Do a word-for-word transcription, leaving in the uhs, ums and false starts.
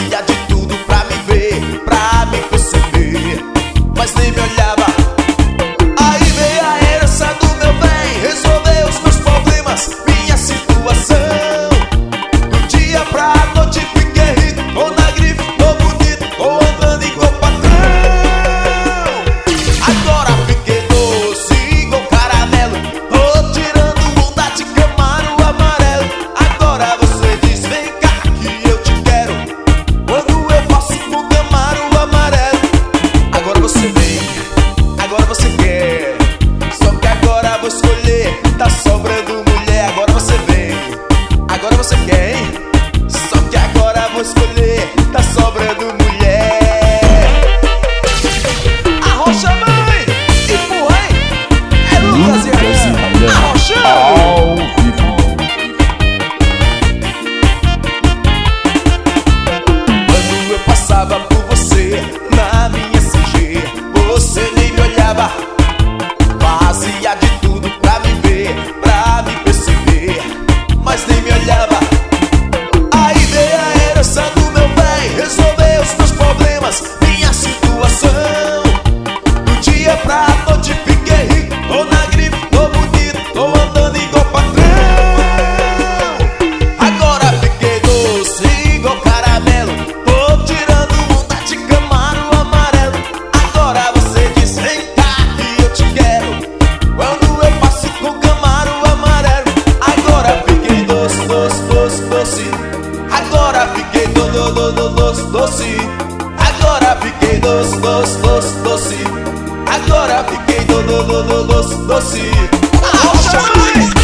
Fazia de tudo pra me ver, pra me perceber, mas nem me olhava. Aí veio a herança do meu bem, resolveu os meus problemas, minha situação. Do dia pra noite fiquei rico, tô na grife, tô bonito, tô andando igual patrão. Agora fiquei doce igual caramelo, tô tirando onda de Camaro amarelo. Agora você diz, vem cá que eu te quero, quando eu passo com Camaro amarelo. Agora você vem, agora você quer, só que agora vou escolher, tá sobrando mulher. Agora você vem, agora você quer, hein? Só que agora vou escolher, tá sobrando mulher. Arrocha, mãe! Empurra, hein? É Lucas e Aran arrochando! Ao vivo. Quando eu passava por você na minha C G, você nem me olhava. Fazia de tudo pra me ver, pra me perceber, mas nem me olhava. Aí veio a herança do meu bem, resolveu os meus problemas, minha situação. Do dia pra noite fiquei rico, tô na grife, tô bonito, tô andando igual patrão. Agora fiquei doce igual caramelo, tô tirando onda de Camaro amarelo. Agora você diz, vem cá que eu te quero, quando eu passo com Camaro amarelo. Agora fiquei doce, doce, doce, doce. Agora fiquei do, do, do, do, doce, doce. Agora fiquei doce, doce, doce, doce. Agora fiquei do, do, do, do, doce, doce. Arrocha, mãe!